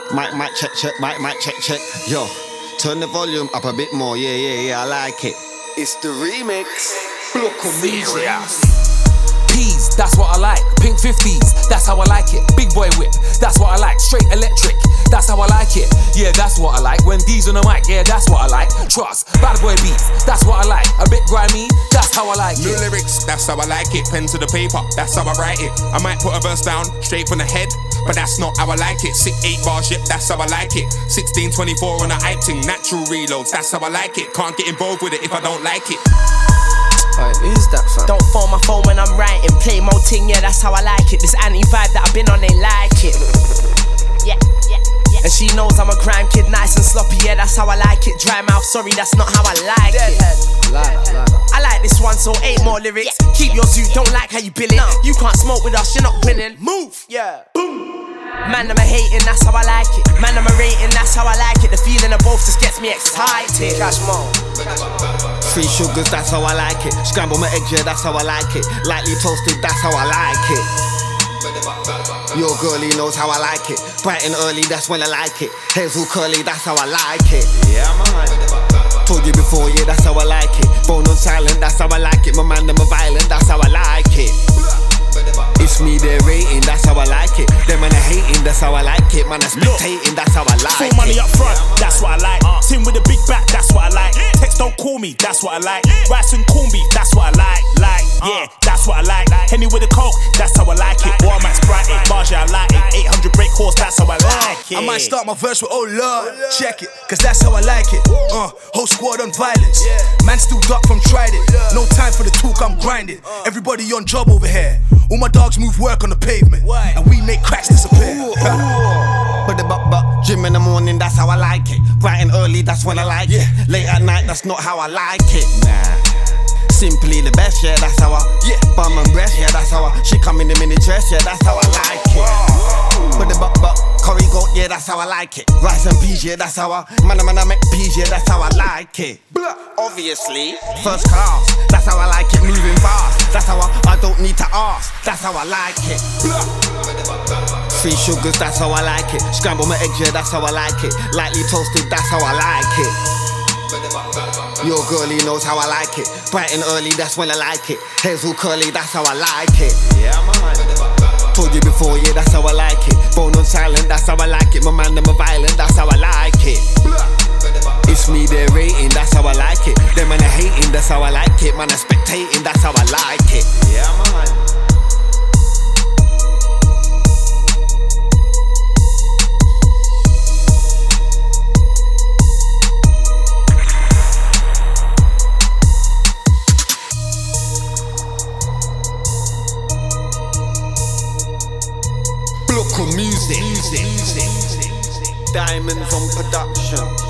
Mic, check, mic, check. Yo, turn the volume up a bit more. Yeah, I like it. It's the remix. Serious. Peas, that's what I like. Pink 50s, that's how I like it. Big boy whip, that's what I like. Straight electric, that's how I like it. Yeah, that's what I like. When D's on the mic, yeah, that's what I like. Trust, bad boy beats, that's what I like. A bit grimy, that's how I like it. New lyrics, that's how I like it. Pen to the paper, that's how I write it. I might put a verse down, straight from the head, but that's not how I like it. Sick 8 bars, yep, that's how I like it. 1624 on a hype thing, natural reloads, that's how I like it. Can't get involved with it if I don't like it. Who's that fam? Don't phone my phone when I'm writing. Play mo ting, yeah, that's how I like it. This anti-vibe that I've been on, they like it. Yeah. And she knows I'm a grime kid, nice and sloppy, yeah, that's how I like it. Dry mouth, sorry, that's not how I like it. I like this one, so 8 more lyrics. Keep your suit, don't like how you bill it. You can't smoke with us, you're not winning. Move, yeah, boom. Man, I'm a hating, that's how I like it. Man, I'm a rating, that's how I like it. The feeling of both just gets me excited. Cash more. 3 sugars, that's how I like it. Scramble my eggs, yeah, that's how I like it. Lightly toasted, that's how I like it. Your girlie knows how I like it. Bright and early, that's when I like it. Hazel curly, that's how I like it. Yeah, man. Told you before, yeah, that's how I like it. Bone on silent, that's how I like it. My man, them a violent, that's how I like it. It's me, they're rating, that's how I like it. Them man are hating, that's how I like it. Man are spectating, that's how I like it. Full money up front, that's what I like. Tim with a big back, that's what I like. Text don't call me, that's what I like. Rice and corned beef, that's what I like. Yeah, that's what I like. Henny with a coke, that's how I like it. War Max Sprite, Marja, I like it. 800 brake horse, that's how I like it. I might start my verse with oh Lord, check it, cause that's how I like it. Whole squad on violence. Man still duck from tried it. No time for the talk, I'm grinding. Everybody on job over here. All my dogs move work on the pavement, and we make cracks disappear. But gym in the morning, that's how I like it. Bright and early, that's when I like it. Late at night, that's not how I like it. Nah. Simply the best, yeah, that's how I. Bum and breast, yeah, that's how I. She come in the mini dress, yeah, that's how I like it. But curry goat, yeah, that's how I like it. Rice and peas, yeah, that's how I. Man, I make peas, yeah, that's how I like it. Obviously, first class, that's how I like it. Moving fast, that's how I don't need to ask. That's how I like it. 3 sugars, that's how I like it. Scramble my eggs, yeah, that's how I like it. Lightly toasted, that's how I like it. Your girlie knows how I like it. Bright and early, that's when I like it. Hazel curly, that's how I like it. Yeah, man. Told you before, yeah, that's how I like it. Bone on silent, that's how I like it. My man, them a violent, that's how I like it. It's me, they're rating, that's how I like it. Them man are hating, that's how I like it. Man are spectating, that's how I like it. Yeah, man. Music. Diamonds on production.